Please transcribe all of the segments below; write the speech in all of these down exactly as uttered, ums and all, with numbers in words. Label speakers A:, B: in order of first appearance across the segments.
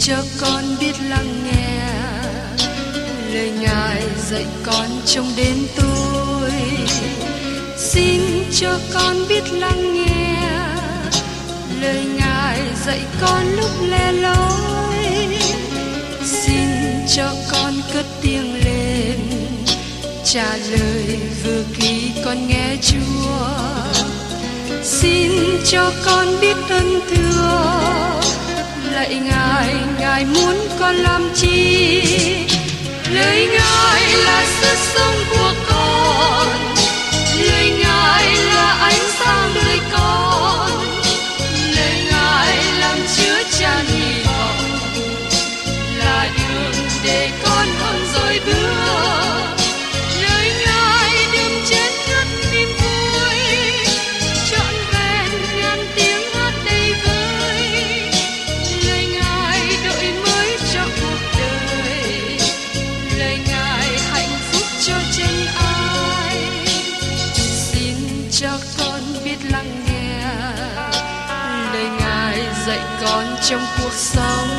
A: cho con biết lắng nghe lời Ngài dạy con trong đêm tối. Xin cho con biết lắng nghe lời Ngài dạy con lúc lẻ loi. Xin cho con cất tiếng lên trả lời vừa khi con nghe Chúa. Xin cho con biết ơn thưa lạy Ngài, Ngài muốn con làm chi? Lời Ngài là sức sống của con, lời Ngài là ánh sáng đời con, lời Ngài làm chứa chan hy vọng, là đường để con hơn rồi bước. Lời Ngài đừng chết ngất niềm vui, trọn vẹn ngàn tiếng hát đầy vơi. Lời Ngài đổi mới cho cuộc đời, lời Ngài hạnh phúc cho chân ai. Xin cho con biết lắng nghe lời Ngài dạy con trong cuộc sống.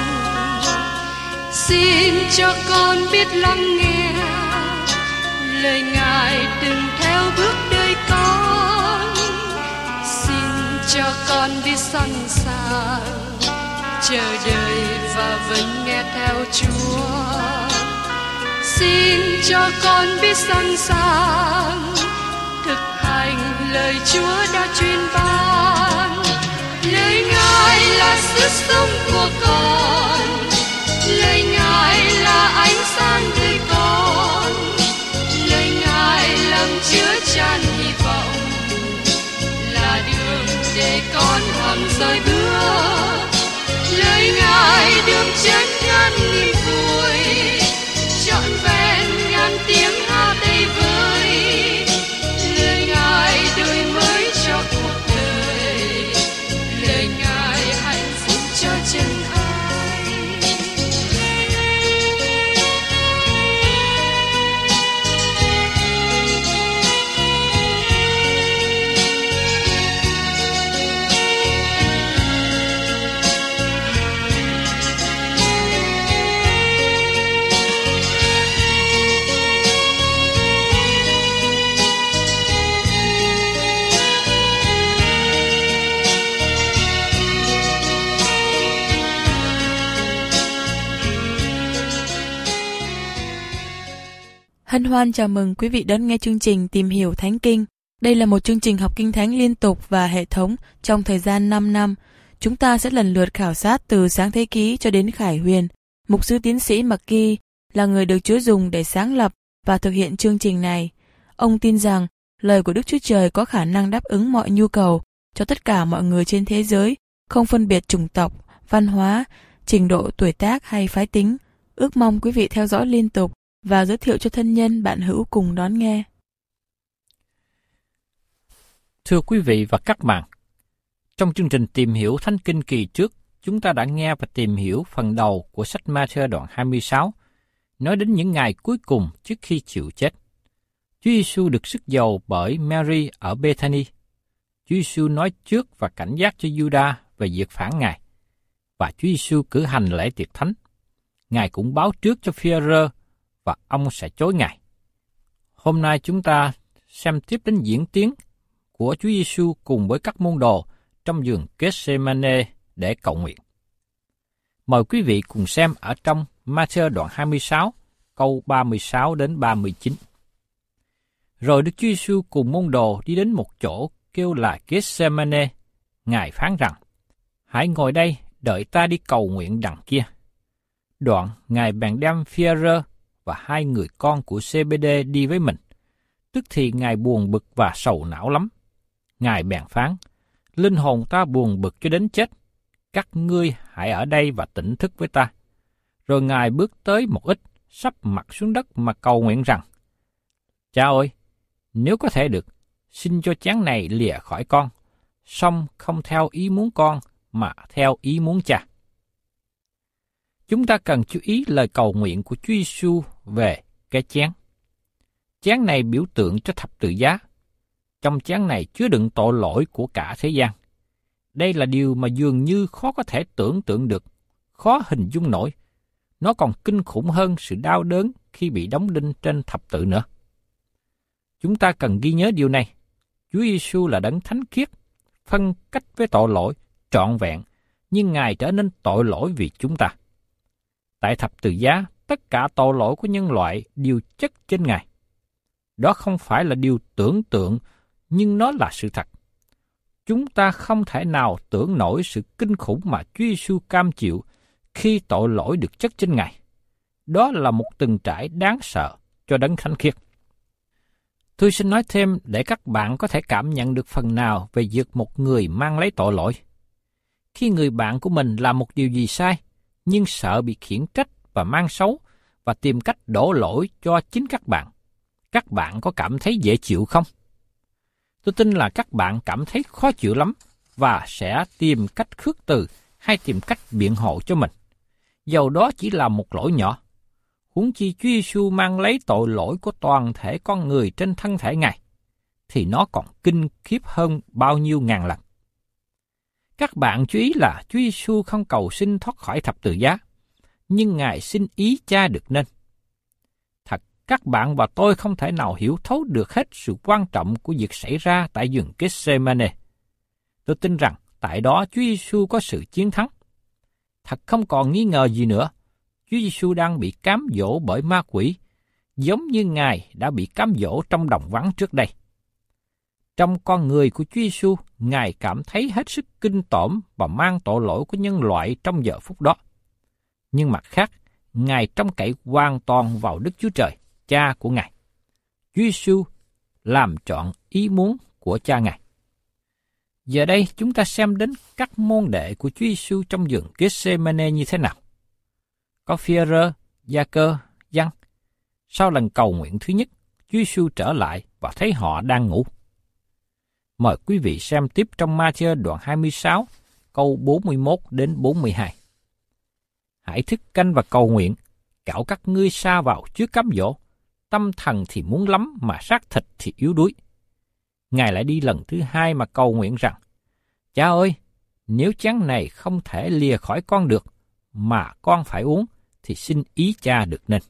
A: Xin cho con biết lắng nghe lời Ngài đừng theo bước đời con. Xin cho con biết sẵn sàng chờ đợi và vẫn nghe theo Chúa. Xin cho con biết sẵn sàng thực hành lời Chúa đã truyền ban. Lời Ngài là sức sống của con, lời Ngài là ánh sáng đời con, lời Ngài làm chứa chan hy vọng, là đường để con hằng rời bước. Lời Ngài đừng chết ngàn niềm vui, trọn vẹn ngàn tiếng hát đầy vơi. Lời Ngài đổi mới cho cuộc đời, lời Ngài hạnh phúc cho chân ai.
B: Hân hoan chào mừng quý vị đón nghe chương trình Tìm hiểu Thánh Kinh. Đây là một chương trình học Kinh Thánh liên tục và hệ thống trong thời gian năm năm. Chúng ta sẽ lần lượt khảo sát từ Sáng Thế Ký cho đến Khải Huyền. Mục sư tiến sĩ McGee là người được Chúa dùng để sáng lập và thực hiện chương trình này. Ông tin rằng lời của Đức Chúa Trời có khả năng đáp ứng mọi nhu cầu cho tất cả mọi người trên thế giới, không phân biệt chủng tộc, văn hóa, trình độ tuổi tác hay phái tính. Ước mong quý vị theo dõi liên tục và giới thiệu cho thân nhân bạn hữu cùng đón nghe.
C: Thưa quý vị và các bạn, trong chương trình Tìm hiểu Thánh Kinh kỳ trước, chúng ta đã nghe và tìm hiểu phần đầu của sách Ma-thơ đoạn hai mươi sáu, nói đến những ngày cuối cùng trước khi chịu chết. Chúa Giêsu được sức dầu bởi Mary ở Bethany. Chúa Giêsu nói trước và cảnh giác cho Giuđa về việc phản Ngài, và Chúa Giêsu cử hành lễ tiệc thánh. Ngài cũng báo trước cho Phi-e-rơ và ông sẽ chối Ngài. Hôm nay chúng ta xem tiếp đến diễn tiến của Chúa Giêsu cùng với các môn đồ trong vườn Gethsemane để cầu nguyện. Mời quý vị cùng xem ở trong Ma-thơ đoạn hai mươi sáu, câu ba mươi sáu đến ba mươi chín. Rồi Đức Chúa Giêsu cùng môn đồ đi đến một chỗ kêu là Gethsemane. Ngài phán rằng: Hãy ngồi đây, đợi ta đi cầu nguyện đằng kia. Đoạn Ngài bèn đem Phi-e-rơ và hai người con của Zê-bê-đê đi với mình. Tức thì Ngài buồn bực và sầu não lắm. Ngài bèn phán: Linh hồn ta buồn bực cho đến chết. Các ngươi hãy ở đây và tỉnh thức với ta. Rồi Ngài bước tới một ít, sắp mặt xuống đất mà cầu nguyện rằng: Cha ơi, nếu có thể được, xin cho chén này lìa khỏi con, song không theo ý muốn con, mà theo ý muốn Cha. Chúng ta cần chú ý lời cầu nguyện của Chúa Giêsu về cái chén. Chén này biểu tượng cho thập tự giá. Trong chén này chứa đựng tội lỗi của cả thế gian. Đây là điều mà dường như khó có thể tưởng tượng được, khó hình dung nổi. Nó còn kinh khủng hơn sự đau đớn khi bị đóng đinh trên thập tự nữa. Chúng ta cần ghi nhớ điều này. Chúa Giêsu là đấng thánh khiết, phân cách với tội lỗi, trọn vẹn, nhưng Ngài trở nên tội lỗi vì chúng ta. Tại thập tự giá, tất cả tội lỗi của nhân loại đều chất trên Ngài. Đó không phải là điều tưởng tượng, nhưng nó là sự thật. Chúng ta không thể nào tưởng nổi sự kinh khủng mà Chúa Giêsu cam chịu khi tội lỗi được chất trên Ngài. Đó là một từng trải đáng sợ cho đấng thánh khiết. Tôi xin nói thêm để các bạn có thể cảm nhận được phần nào về việc một người mang lấy tội lỗi. Khi người bạn của mình làm một điều gì sai, nhưng sợ bị khiển trách và mang xấu và tìm cách đổ lỗi cho chính các bạn, các bạn có cảm thấy dễ chịu không? Tôi tin là các bạn cảm thấy khó chịu lắm và sẽ tìm cách khước từ hay tìm cách biện hộ cho mình. Dầu đó chỉ là một lỗi nhỏ. Huống chi Chúa Giêsu mang lấy tội lỗi của toàn thể con người trên thân thể Ngài, thì nó còn kinh khiếp hơn bao nhiêu ngàn lần. Các bạn chú ý là Chúa Giêsu không cầu xin thoát khỏi thập tự giá, nhưng Ngài xin ý Cha được nên. Thật, các bạn và tôi không thể nào hiểu thấu được hết sự quan trọng của việc xảy ra tại vườn Gethsemane. Tôi tin rằng tại đó Chúa Giêsu có sự chiến thắng. Thật không còn nghi ngờ gì nữa, Chúa Giêsu đang bị cám dỗ bởi ma quỷ, giống như Ngài đã bị cám dỗ trong đồng vắng trước đây. Trong con người của Chúa Giêsu, Ngài cảm thấy hết sức kinh tởm và mang tội lỗi của nhân loại trong giờ phút đó. Nhưng mặt khác, Ngài trông cậy hoàn toàn vào Đức Chúa Trời, Cha của Ngài. Chúa Giêsu làm trọn ý muốn của Cha Ngài. Giờ đây chúng ta xem đến các môn đệ của Chúa Giêsu trong vườn Gethsemane như thế nào. Có Phi-e-rơ, Gia-cơ, Giăng. Sau lần cầu nguyện thứ nhất, Chúa Giêsu trở lại và thấy họ đang ngủ. Mời quý vị xem tiếp trong Ma-thi-ơ đoạn hai mươi sáu, câu bốn mươi mốt đến bốn mươi hai. Hãy thức canh và cầu nguyện, cạo các ngươi sa vào trước cám dỗ, tâm thần thì muốn lắm mà xác thịt thì yếu đuối. Ngài lại đi lần thứ hai mà cầu nguyện rằng, Cha ơi, nếu chén này không thể lìa khỏi con được, mà con phải uống, thì xin ý Cha được nên.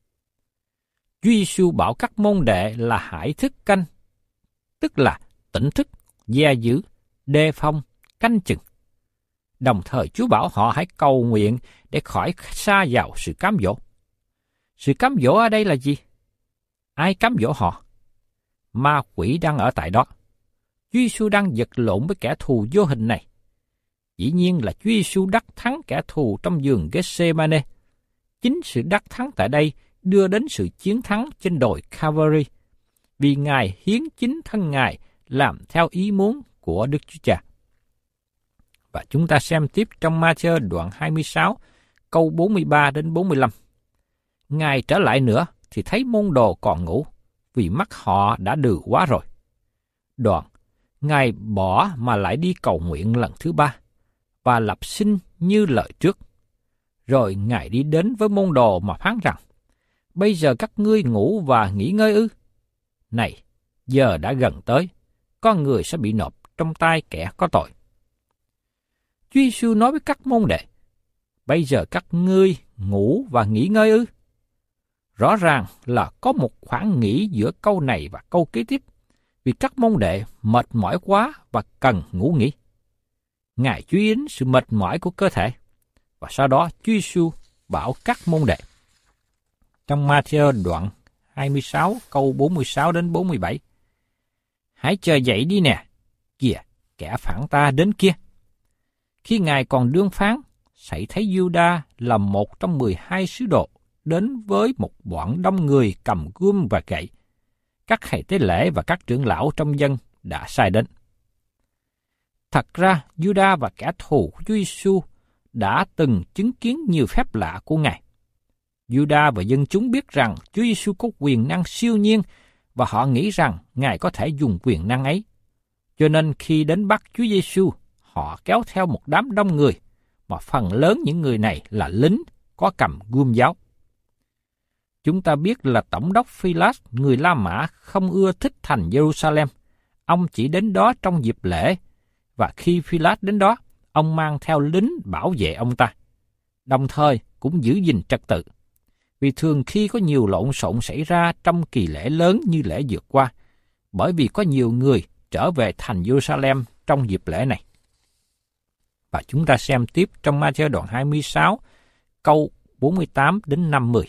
C: Chúa Giêsu bảo các môn đệ là hãy thức canh, tức là tỉnh thức, gia giữ, đề phòng, canh chừng. Đồng thời Chúa bảo họ hãy cầu nguyện để khỏi sa vào sự cám dỗ. Sự cám dỗ ở đây là gì? Ai cám dỗ họ? Ma quỷ đang ở tại đó. Chúa Giêsu đang vật lộn với kẻ thù vô hình này. Dĩ nhiên là Chúa Giêsu đắc thắng kẻ thù trong vườn Gethsemane. Chính sự đắc thắng tại đây đưa đến sự chiến thắng trên đồi Calvary, vì Ngài hiến chính thân Ngài làm theo ý muốn của Đức Chúa Cha. Và chúng ta xem tiếp trong Ma-thi-ơ đoạn hai mươi sáu, câu bốn mươi ba đến bốn mươi lăm. Ngài trở lại nữa thì thấy môn đồ còn ngủ, vì mắt họ đã đừ quá rồi. Đoạn, Ngài bỏ mà lại đi cầu nguyện lần thứ ba, và lập xin như lời trước. Rồi Ngài đi đến với môn đồ mà phán rằng, bây giờ các ngươi ngủ và nghỉ ngơi ư? Này, giờ đã gần tới, con người sẽ bị nộp trong tay kẻ có tội. Chúa Giêsu nói với các môn đệ, bây giờ các ngươi ngủ và nghỉ ngơi ư? Rõ ràng là có một khoảng nghỉ giữa câu này và câu kế tiếp, vì các môn đệ mệt mỏi quá và cần ngủ nghỉ. Ngài chú ý đến sự mệt mỏi của cơ thể, và sau đó Chúa Giêsu bảo các môn đệ. Trong Ma-thi-ơ đoạn hai mươi sáu câu bốn mươi sáu đến bốn mươi bảy. Hãy chờ dậy đi nè, kìa, kẻ phản ta đến kia. Khi Ngài còn đương phán, sảy thấy Giu-đa là một trong mười hai sứ đồ đến với một bọn đông người cầm gươm và gậy. Các thầy tế lễ và các trưởng lão trong dân đã sai đến. Thật ra, Giu-đa và kẻ thù của Chúa Giêsu đã từng chứng kiến nhiều phép lạ của Ngài. Giu-đa và dân chúng biết rằng Chúa Giêsu có quyền năng siêu nhiên và họ nghĩ rằng Ngài có thể dùng quyền năng ấy. Cho nên khi đến bắt Chúa Giêsu, họ kéo theo một đám đông người, mà phần lớn những người này là lính có cầm gươm giáo. Chúng ta biết là Tổng đốc Phi-lát, người La Mã, không ưa thích thành Giê-ru-sa-lem. Ông chỉ đến đó trong dịp lễ, và khi Phi-lát đến đó, ông mang theo lính bảo vệ ông ta. đồng thời cũng giữ gìn trật tự. Vì thường khi có nhiều lộn xộn xảy ra trong kỳ lễ lớn như lễ vượt qua, bởi vì có nhiều người trở về thành Jerusalem trong dịp lễ này. Và chúng ta xem tiếp trong Ma-thi-ơ đoạn hai mươi sáu, câu bốn mươi tám đến năm mươi.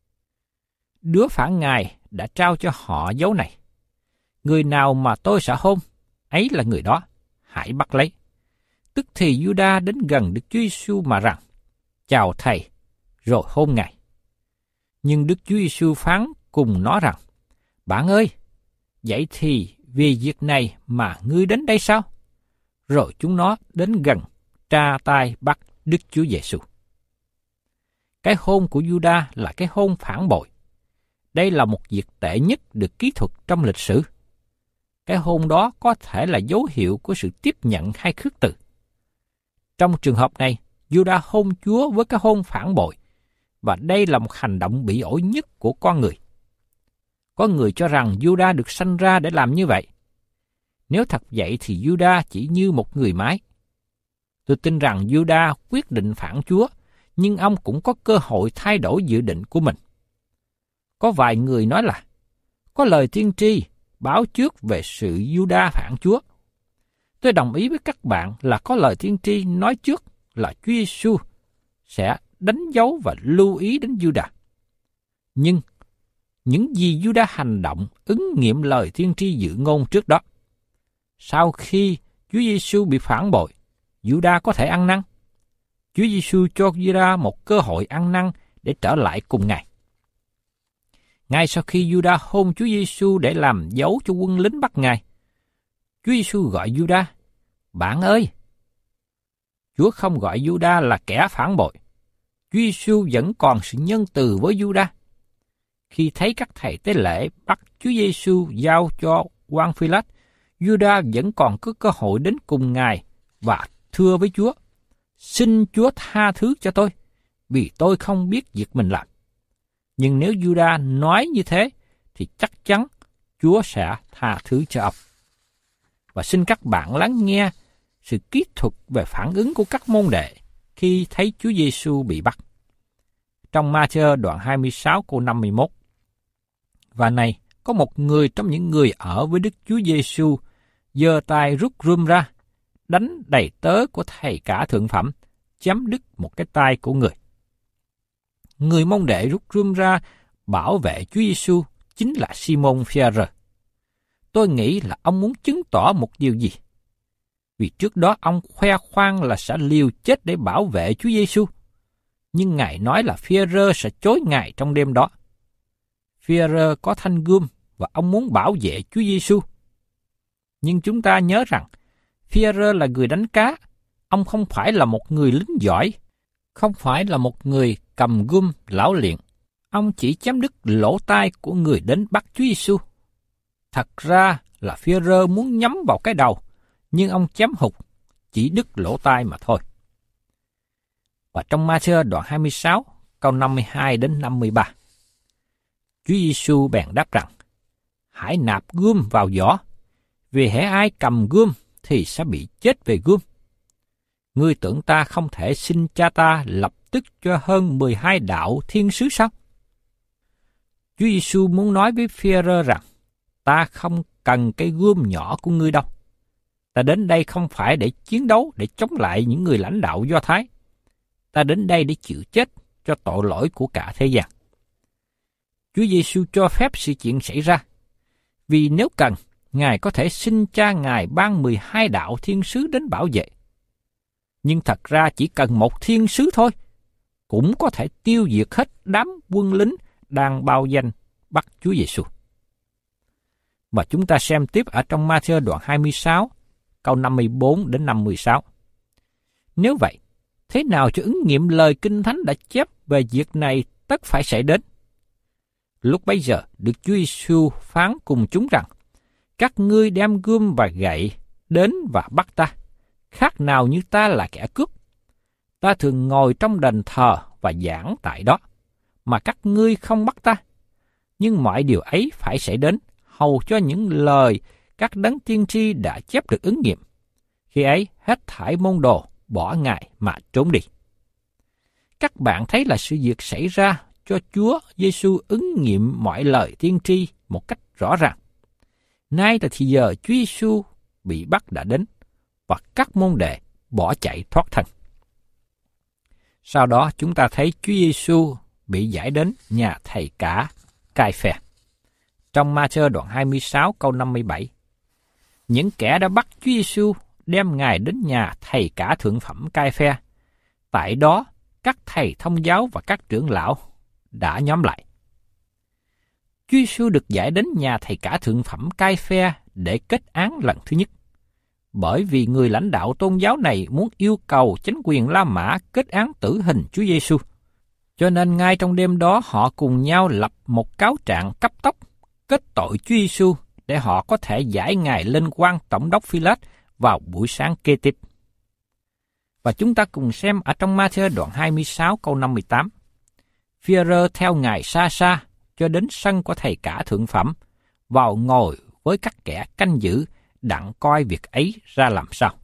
C: Đứa phản Ngài đã trao cho họ dấu này. Người nào mà tôi sẽ hôn, ấy là người đó, hãy bắt lấy. Tức thì Giu-đa đến gần Đức Chúa Giêsu mà rằng, chào thầy, rồi hôn Ngài. Nhưng Đức Chúa Giêsu phán cùng nó rằng, bạn ơi, vậy thì vì việc này mà ngươi đến đây sao? Rồi chúng nó đến gần, tra tay bắt Đức Chúa Giêsu. Cái hôn của Giu-đa là cái hôn phản bội. Đây là một việc tệ nhất được kỹ thuật trong lịch sử. Cái hôn đó có thể là dấu hiệu của sự tiếp nhận hay khước từ. Trong trường hợp này, Giu-đa hôn Chúa với cái hôn phản bội, và đây là một hành động bị ổi nhất của con người. Có người cho rằng Giu-đa được sanh ra để làm như vậy. Nếu thật vậy thì Giu-đa chỉ như một người mái. Tôi tin rằng Giu-đa quyết định phản Chúa, nhưng ông cũng có cơ hội thay đổi dự định của mình. Có vài người nói là, có lời tiên tri báo trước về sự Giu-đa phản Chúa. Tôi đồng ý với các bạn là có lời tiên tri nói trước là Chúa Giêsu sẽ đánh dấu và lưu ý đến Giu-đa. Nhưng những gì Giu-đa hành động ứng nghiệm lời tiên tri dự ngôn trước đó. Sau khi Chúa Giêsu bị phản bội, Giu-đa có thể ăn năn. Chúa Giêsu cho Giu-đa một cơ hội ăn năn để trở lại cùng Ngài. Ngay sau khi Giu-đa hôn Chúa Giêsu để làm dấu cho quân lính bắt Ngài, Chúa Giêsu gọi Giu-đa, bạn ơi! Chúa không gọi Giu-đa là kẻ phản bội. Chúa Giêsu vẫn còn sự nhân từ với Giu-đa. Khi thấy các thầy tế lễ bắt Chúa Giêsu giao cho quan Phi-lát, Giu-đa vẫn còn có cơ hội đến cùng Ngài và thưa với Chúa, xin Chúa tha thứ cho tôi, vì tôi không biết việc mình làm. Nhưng nếu Giu-đa nói như thế, thì chắc chắn Chúa sẽ tha thứ cho ông. Và xin các bạn lắng nghe sự kỹ thuật về phản ứng của các môn đệ khi thấy Chúa Giêsu bị bắt. Trong Ma-thi-ơ đoạn hai mươi sáu câu năm mươi mốt. Và này, có một người trong những người ở với Đức Chúa Giêsu giơ tay rút rươm ra, đánh đầy tớ của thầy cả thượng phẩm, chém đứt một cái tay của người. Người môn đệ rút rươm ra bảo vệ Chúa Giêsu chính là Simon Phi-e-rơ. Tôi nghĩ là ông muốn chứng tỏ một điều gì? Vì trước đó ông khoe khoang là sẽ liều chết để bảo vệ Chúa Giêsu, nhưng Ngài nói là Phi-e-rơ sẽ chối Ngài trong đêm đó. Phi-e-rơ có thanh gươm và ông muốn bảo vệ Chúa Giêsu. Nhưng chúng ta nhớ rằng Phi-e-rơ là người đánh cá, ông không phải là một người lính giỏi, không phải là một người cầm gươm lão luyện. Ông chỉ chém đứt lỗ tai của người đến bắt Chúa Giêsu. Thật ra là Phi-e-rơ muốn nhắm vào cái đầu, nhưng ông chém hụt, chỉ đứt lỗ tai mà thôi. Và trong Ma-thi-ơ đoạn hai mươi sáu, câu năm mươi hai đến năm mươi ba, Chúa Giêsu bèn đáp rằng, hãy nạp gươm vào vỏ, vì hễ ai cầm gươm thì sẽ bị chết về gươm. Ngươi tưởng ta không thể xin cha ta lập tức cho hơn mười hai đạo thiên sứ sao? Chúa Giêsu muốn nói với Phi-e-rơ rằng, ta không cần cái gươm nhỏ của ngươi đâu. Ta đến đây không phải để chiến đấu, để chống lại những người lãnh đạo Do Thái. Ta đến đây để chịu chết cho tội lỗi của cả thế gian. Chúa Giêsu cho phép sự chuyện xảy ra, vì nếu cần, Ngài có thể xin cha Ngài ban mười hai đạo thiên sứ đến bảo vệ. Nhưng thật ra chỉ cần một thiên sứ thôi, cũng có thể tiêu diệt hết đám quân lính đang bao danh bắt Chúa Giêsu. Và chúng ta xem tiếp ở trong Ma-thi-ơ đoạn hai mươi sáu, câu năm mươi bốn đến năm mươi sáu. Nếu vậy, thế nào cho ứng nghiệm lời Kinh Thánh đã chép về việc này tất phải xảy đến? Lúc bấy giờ, Đức Chúa Giêsu phán cùng chúng rằng, các ngươi đem gươm và gậy đến và bắt ta, khác nào như ta là kẻ cướp. Ta thường ngồi trong đền thờ và giảng tại đó, mà các ngươi không bắt ta. Nhưng mọi điều ấy phải xảy đến, hầu cho những lời các đấng tiên tri đã chép được ứng nghiệm. Khi ấy, hết thảy môn đồ bỏ Ngài mà trốn đi. Các bạn thấy là sự việc xảy ra cho Chúa Giêsu ứng nghiệm mọi lời tiên tri một cách rõ ràng. Nay là thì giờ Chúa Giêsu bị bắt đã đến, và các môn đệ bỏ chạy thoát thân. Sau đó chúng ta thấy Chúa Giêsu bị giải đến nhà thầy cả Cai-phe. Trong Ma-thơ đoạn hai mươi sáu câu năm mươi bảy, những kẻ đã bắt Chúa Giêsu đem Ngài đến nhà thầy cả thượng phẩm Cai-phe. Tại đó, các thầy thông giáo và các trưởng lão đã nhóm lại. Chúa Giêsu được giải đến nhà thầy cả thượng phẩm Cai-phe để kết án lần thứ nhất, bởi vì người lãnh đạo tôn giáo này muốn yêu cầu chính quyền La Mã kết án tử hình Chúa Giêsu. Cho nên ngay trong đêm đó họ cùng nhau lập một cáo trạng cấp tốc kết tội Chúa Giêsu để họ có thể giải Ngài lên quan tổng đốc Phi-lát vào buổi sáng kế tiếp. Và chúng ta cùng xem ở trong Ma-thơ đoạn hai mươi sáu câu năm mươi tám. Phi-e-rơ theo Ngài xa xa cho đến sân của thầy cả thượng phẩm, vào ngồi với các kẻ canh giữ đặng coi việc ấy ra làm sao.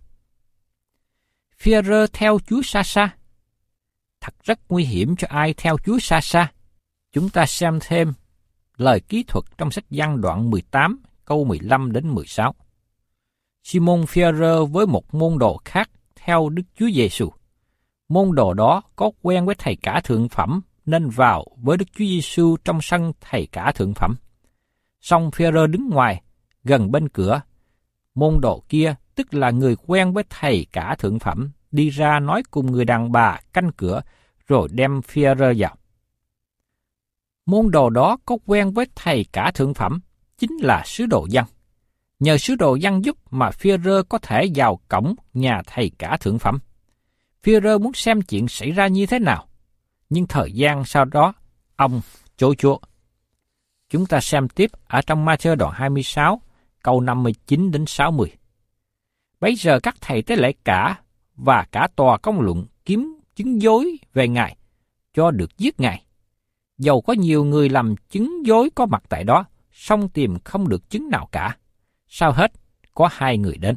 C: Phi-e-rơ theo Chúa xa xa. Thật rất nguy hiểm cho ai theo Chúa xa xa. Chúng ta xem thêm lời kỹ thuật trong sách Giăng đoạn mười tám câu mười lăm đến mười sáu. Simon Phi-e-rơ với một môn đồ khác theo Đức Chúa Giêsu. Môn đồ đó có quen với thầy cả thượng phẩm nên vào với Đức Chúa Giêsu trong sân thầy cả thượng phẩm. Song Phi-e-rơ đứng ngoài, gần bên cửa. Môn đồ kia, tức là người quen với thầy cả thượng phẩm, đi ra nói cùng người đàn bà canh cửa, rồi đem Phi-e-rơ vào. Môn đồ đó có quen với thầy cả thượng phẩm, chính là sứ đồ Giăng. Nhờ sứ đồ Giăng giúp mà Phi-e-rơ có thể vào cổng nhà thầy cả thượng phẩm. Phi-e-rơ muốn xem chuyện xảy ra như thế nào, nhưng thời gian sau đó, ông chối Chúa. Chúng ta xem tiếp ở trong Ma-thơ đoạn hai mươi sáu, câu năm mươi chín đến sáu mươi. Bấy giờ các thầy tế lễ cả và cả tòa công luận kiếm chứng dối về Ngài, cho được giết Ngài. Dầu có nhiều người làm chứng dối có mặt tại đó, song tìm không được chứng nào cả. Sau hết, có hai người đến.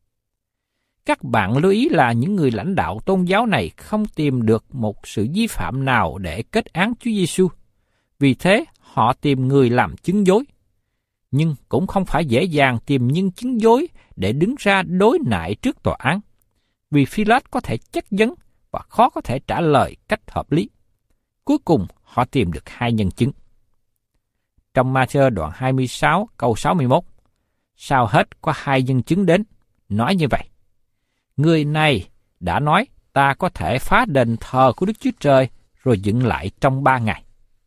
C: Các bạn lưu ý là những người lãnh đạo tôn giáo này không tìm được một sự vi phạm nào để kết án Chúa Giêsu. Vì thế, họ tìm người làm chứng dối. Nhưng cũng không phải dễ dàng tìm những chứng dối để đứng ra đối nại trước tòa án, vì Phi-lát có thể chất vấn và khó có thể trả lời cách hợp lý. Cuối cùng, họ tìm được hai nhân chứng. Trong Ma-thơ đoạn hai mươi sáu câu sáu mươi mốt, sau hết có hai nhân chứng đến, nói như vậy. Người này đã nói ta có thể phá đền thờ của Đức Chúa Trời rồi dựng lại trong ba ngày.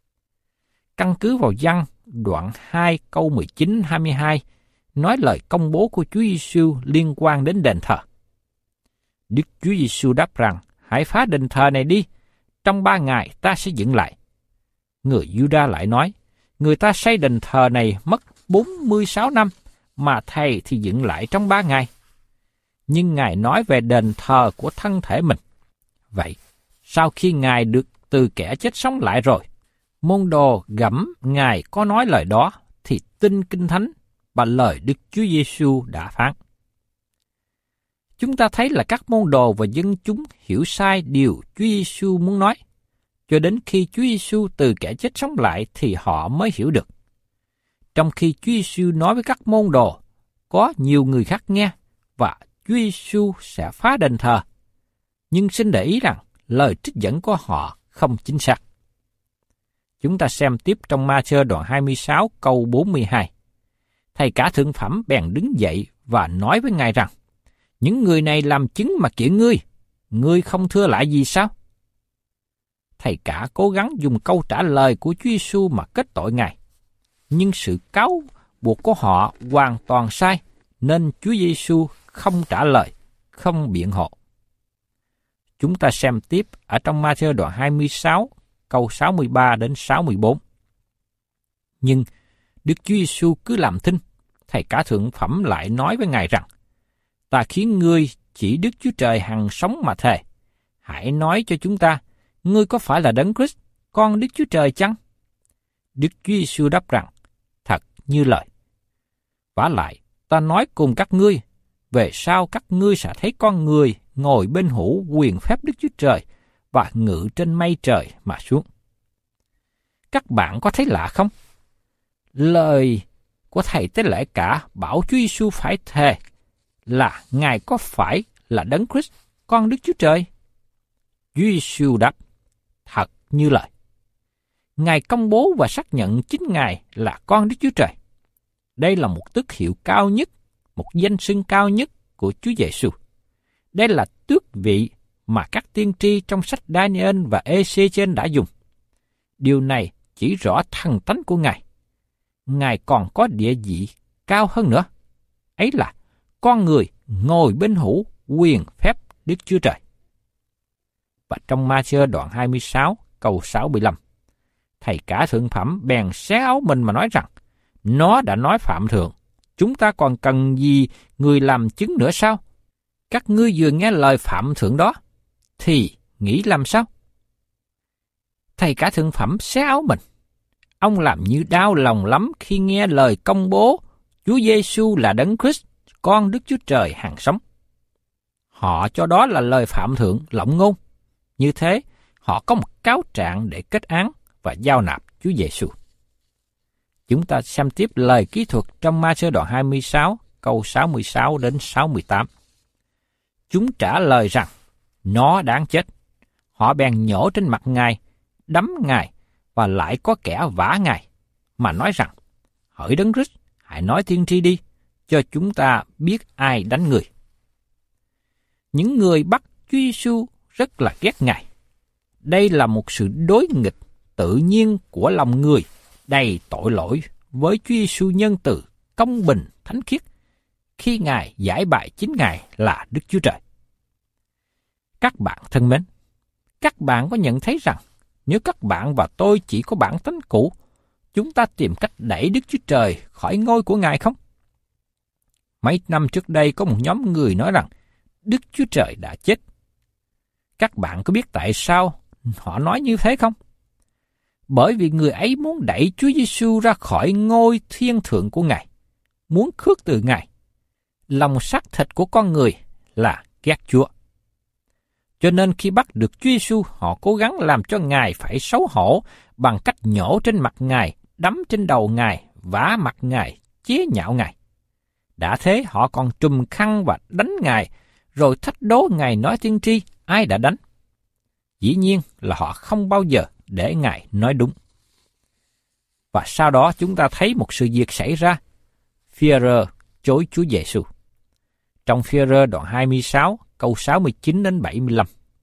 C: Căn cứ vào Giăng đoạn hai câu mười chín hai mươi hai nói lời công bố của Chúa Giêsu liên quan đến đền thờ. Đức Chúa Giêsu đáp rằng, hãy phá đền thờ này đi, trong ba ngày ta sẽ dựng lại. Người Giu-đa lại nói, người ta xây đền thờ này mất bốn mươi sáu năm, mà thầy thì dựng lại trong ba ngày. Nhưng Ngài nói về đền thờ của thân thể mình. Vậy, sau khi Ngài được từ kẻ chết sống lại rồi, môn đồ gẫm Ngài có nói lời đó thì tin Kinh Thánh và lời Đức Chúa Giêsu đã phán. Chúng ta thấy là các môn đồ và dân chúng hiểu sai điều Chúa Giêsu muốn nói. Cho đến khi Chúa Giêsu từ kẻ chết sống lại thì họ mới hiểu được. Trong khi Chúa Giêsu nói với các môn đồ, có nhiều người khác nghe và Chúa Giêsu sẽ phá đền thờ. Nhưng xin để ý rằng lời trích dẫn của họ không chính xác. Chúng ta xem tiếp trong Ma-thơ đoạn hai mươi sáu câu bốn mươi hai. Thầy cả thượng phẩm bèn đứng dậy và nói với Ngài rằng, những người này làm chứng mà kiện ngươi, ngươi không thưa lại gì sao? Thầy cả cố gắng dùng câu trả lời của Chúa Giêsu mà kết tội Ngài. Nhưng sự cáo buộc của họ hoàn toàn sai, nên Chúa Giêsu không trả lời, không biện hộ. Chúng ta xem tiếp ở trong Ma-thơ đoạn hai mươi sáu, câu sáu mươi ba đến sáu mươi bốn. Nhưng Đức Chúa Giêsu cứ làm thinh, thầy cả thượng phẩm lại nói với Ngài rằng, ta khiến ngươi chỉ Đức Chúa Trời hằng sống mà thề. Hãy nói cho chúng ta, ngươi có phải là Đấng Christ, con Đức Chúa Trời chăng? Đức Chúa Giêsu đáp rằng, thật như lời. Vả lại, ta nói cùng các ngươi, về sau các ngươi sẽ thấy con người ngồi bên hữu quyền phép Đức Chúa Trời và ngự trên mây trời mà xuống. Các bạn có thấy lạ không? Lời của thầy tế lễ cả bảo Chúa Giêsu phải thề là Ngài có phải là Đấng Christ, con Đức Chúa Trời? Chúa Giêsu đáp, thật như lời. Ngài công bố và xác nhận chính Ngài là con Đức Chúa Trời. Đây là một tước hiệu cao nhất, một danh xưng cao nhất của Chúa Giêsu. Đây là tước vị mà các tiên tri trong sách Daniel và Ê-xê-chiên đã dùng. Điều này chỉ rõ thần tánh của Ngài. Ngài còn có địa vị cao hơn nữa. Ấy là con người ngồi bên hữu quyền phép Đức Chúa Trời. Và trong Ma-thi-ơ đoạn hai mươi sáu câu sáu mươi lăm, thầy cả thượng phẩm bèn xé áo mình mà nói rằng, nó đã nói phạm thượng, chúng ta còn cần gì người làm chứng nữa sao? Các ngươi vừa nghe lời phạm thượng đó, thì nghĩ làm sao? Thầy cả thượng phẩm xé áo mình. Ông làm như đau lòng lắm khi nghe lời công bố Chúa Giêsu là Đấng Christ, con Đức Chúa Trời hàng sống. Họ cho đó là lời phạm thượng lộng ngôn. Như thế, họ có một cáo trạng để kết án và giao nạp Chúa Giêsu. Chúng ta xem tiếp lời kỹ thuật trong Ma-thi-ơ đoạn hai mươi sáu, câu sáu mươi sáu đến sáu mươi tám. Chúng trả lời rằng, nó đáng chết. Họ bèn nhổ trên mặt Ngài, đấm Ngài, và lại có kẻ vả Ngài, mà nói rằng, hỡi Đấng Christ, hãy nói tiên tri đi, cho chúng ta biết ai đánh người. Những người bắt Chúa Giêsu rất là ghét Ngài. Đây là một sự đối nghịch tự nhiên của lòng người đầy tội lỗi với Chúa Giêsu nhân từ, công bình, thánh khiết, khi Ngài giải bày chính Ngài là Đức Chúa Trời. Các bạn thân mến, các bạn có nhận thấy rằng nếu các bạn và tôi chỉ có bản tánh cũ, chúng ta tìm cách đẩy Đức Chúa Trời khỏi ngôi của Ngài không? Mấy năm trước đây có một nhóm người nói rằng Đức Chúa Trời đã chết. Các bạn có biết tại sao họ nói như thế không? Bởi vì người ấy muốn đẩy Chúa Giêsu ra khỏi ngôi thiên thượng của Ngài, muốn khước từ Ngài. Lòng xác thịt của con người là ghét Chúa. Cho nên khi bắt được Chúa Giêsu, họ cố gắng làm cho Ngài phải xấu hổ bằng cách nhổ trên mặt Ngài, đấm trên đầu Ngài, vả mặt Ngài, chế nhạo Ngài. Đã thế họ còn trùm khăn và đánh Ngài, rồi thách đố Ngài nói tiên tri ai đã đánh. Dĩ nhiên là họ không bao giờ để Ngài nói đúng. Và sau đó chúng ta thấy một sự việc xảy ra. Phi-e-rơ chối Chúa Giêsu. Trong Phi-e-rơ đoạn hai mươi sáu, câu sáu mươi chín đến bảy mươi lăm.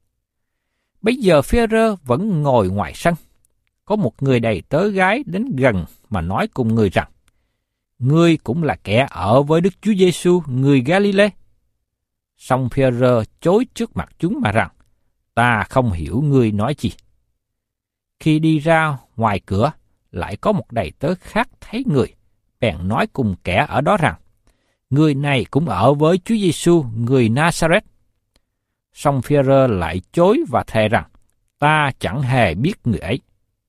C: Bây giờ Phi-e-rơ vẫn ngồi ngoài sân. Có một người đầy tớ gái đến gần mà nói cùng người rằng, ngươi cũng là kẻ ở với Đức Chúa Giêsu người Ga-li-lê. Song Phi-e-rơ chối trước mặt chúng mà rằng, ta không hiểu ngươi nói gì. Khi đi ra ngoài cửa, lại có một đầy tớ khác thấy người, bèn nói cùng kẻ ở đó rằng, người này cũng ở với Chúa Giêsu người Na-sa-rét. Song Phi-e-rơ lại chối và thề rằng, ta chẳng hề biết người ấy.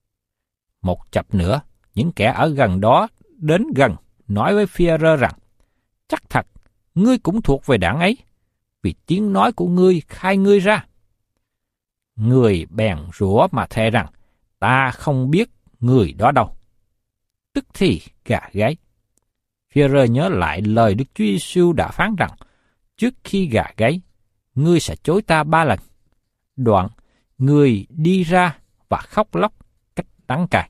C: Một chập nữa, những kẻ ở gần đó đến gần nói với Phi-e-rơ rằng, chắc thật, ngươi cũng thuộc về đảng ấy, vì tiếng nói của ngươi khai ngươi ra. Người bèn rủa mà thề rằng, ta không biết người đó đâu. Tức thì gà gáy. Phi-e-rơ nhớ lại lời Đức Chúa Giêsu đã phán rằng, trước khi gà gáy, ngươi sẽ chối ta ba lần. Đoạn, người đi ra và khóc lóc cách đắng cay.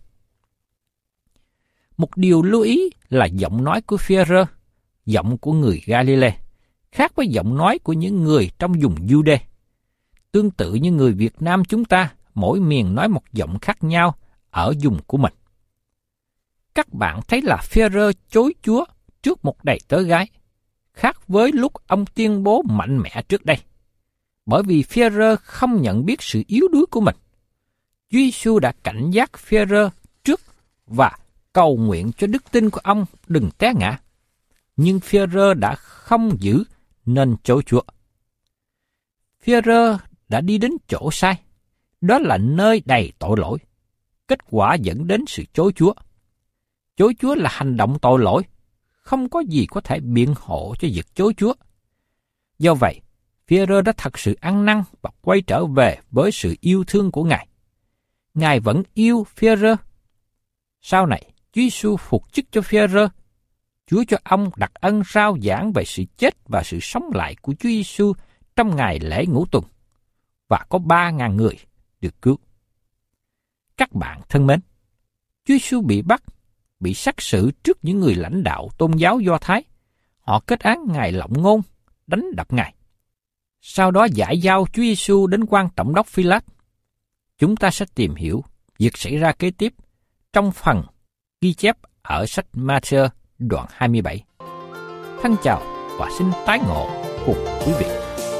C: Một điều lưu ý là giọng nói của Phi-e-rơ, giọng của người Ga-li-lê, khác với giọng nói của những người trong vùng Giu-đê. Tương tự như người Việt Nam chúng ta, mỗi miền nói một giọng khác nhau ở vùng của mình. Các bạn thấy là Phi-e-rơ chối Chúa trước một đầy tớ gái, khác với lúc ông tuyên bố mạnh mẽ trước đây. Bởi vì Phi-e-rơ không nhận biết sự yếu đuối của mình. Chúa Giêsu đã cảnh giác Phi-e-rơ trước và cầu nguyện cho đức tin của ông đừng té ngã. Nhưng Phi-e-rơ đã không giữ nên chối Chúa. Phi-e-rơ đã đi đến chỗ sai. Đó là nơi đầy tội lỗi. Kết quả dẫn đến sự chối Chúa. Chối Chúa là hành động tội lỗi. Không có gì có thể biện hộ cho việc chối Chúa. Do vậy, Phi-e-rơ đã thật sự ăn năn và quay trở về với sự yêu thương của Ngài. Ngài vẫn yêu Phi-e-rơ. Sau này, Chúa Giêsu phục chức cho Phi-e-rơ. Chúa cho ông đặc ân rao giảng về sự chết và sự sống lại của Chúa Giêsu trong ngày lễ ngũ tuần, và có ba ngàn người được cứu. Các bạn thân mến, Chúa Giêsu bị bắt, bị xét xử trước những người lãnh đạo tôn giáo Do Thái. Họ kết án Ngài lộng ngôn, đánh đập Ngài. Sau đó giải giao Chúa Giêsu đến quan tổng đốc Phi-lát. Chúng ta sẽ tìm hiểu việc xảy ra kế tiếp trong phần ghi chép ở sách Ma-thơ đoạn hai mươi bảy. Thân chào và xin tái ngộ cùng quý vị.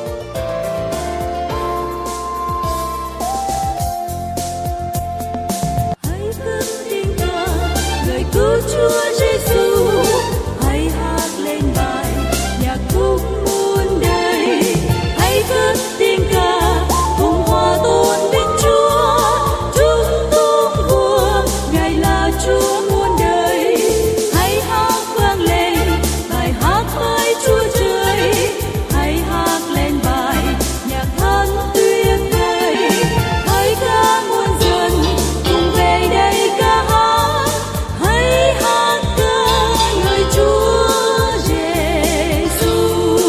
A: Hãy cất tiếng ca người cứu Chúa Giêsu, hãy hát lên bài nhạc khúc muôn đời. Hãy cất tiếng ca cùng hòa tôn vinh Chúa, chúng tung vua Ngài là Chúa muôn đời. Hãy hát vang lên bài hát với Chúa trời, hãy hát lên bài nhạc hát tuyệt vời. Hãy ca muôn dân cùng về đây ca hát, hãy hát ca người Chúa Giêsu.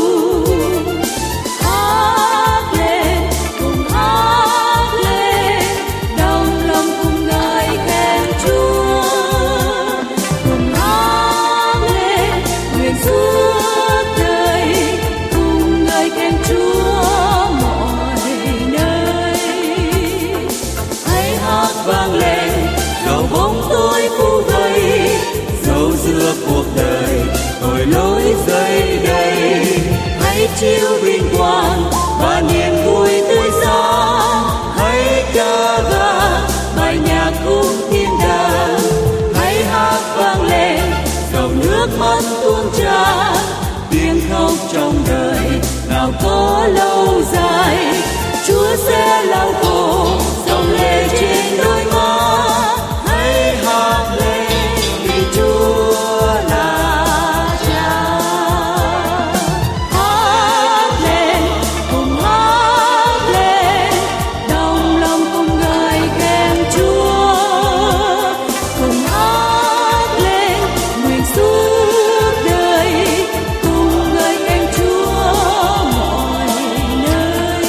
A: Hát lên cùng hát lên, đồng lòng cùng ngợi khen Chúa. Cùng hát lên nguyện suốt đời, cùng ngợi khen Chúa mọi nơi. Hãy hát vang lên dầu bóng tối phủ vây, dầu giữa cuộc đời tội lỗi dây đầy. Hãy chiếu vinh quang và niềm vui tươi sáng, hãy ca vang bài nhạc khúc thiên đàng. Hãy hát vang lên dòng nước mắt tuôn tràn, tiếng khóc trong đời nào có lâu dài. Chúa sẽ lau khô dòng lệ trên đôi má, hãy hát lên vì Chúa là Cha. Hát lên cùng hát lên, đồng lòng cùng ngợi khen Chúa. Cùng hát lên nguyện suốt đời, cùng ngợi khen Chúa mọi nơi.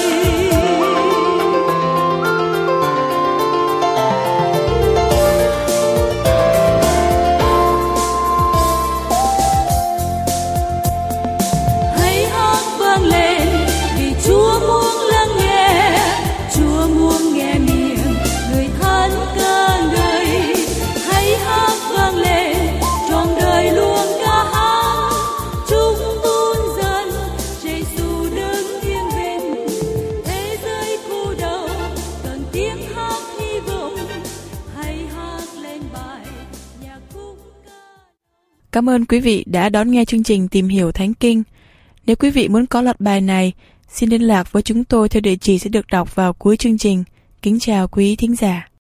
A: Hãy hát vang lên vì Chúa muốn lắng nghe, Chúa muốn nghe miệng người than ca ngợi. Hãy hát vang lên trọn đời luôn ca hát, chúng tôn dân Giêsu đứng yên bình. Thế giới cô đầu cần tiếng hát hy vọng, hãy hát lên bài nhạc khúc ca.
B: Cảm ơn quý vị đã đón nghe chương trình Tìm hiểu Thánh Kinh. Nếu quý vị muốn có loạt bài này, xin liên lạc với chúng tôi theo địa chỉ sẽ được đọc vào cuối chương trình. Kính chào quý thính giả.